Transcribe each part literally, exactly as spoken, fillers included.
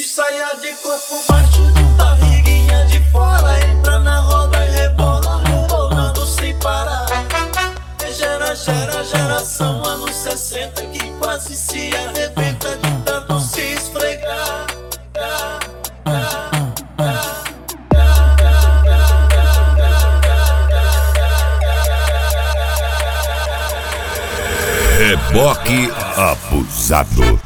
Saia de corpo baixo, barriguinha de fora, entra na roda e rebola, rebolando sem parar. Gera, gera, geração, anos sessenta, que quase se arrebenta de tanto se esfregar. Reboque abusado.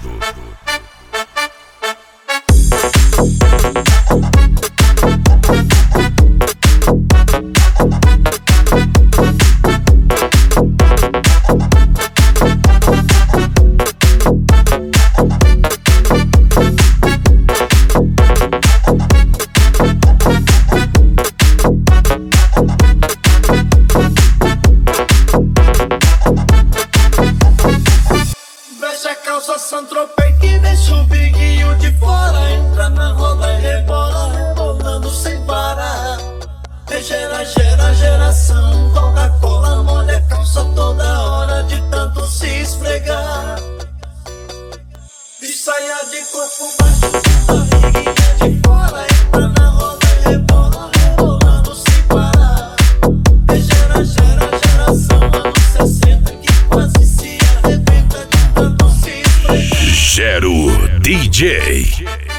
Calça Saint-Tropez que deixa o biguinho de fora, entra na roda e rebola, rebolando sem parar. Gera, gera, geração, Coca-Cola molha a calça toda hora de tanto se esfregar. De saia de corpo baixo, barriguinha de fora, entra na roda e rebola, rebolando sem parar. Gera, gera, geração, anos sessenta, que quase se arrebenta de tanto se Gero D J.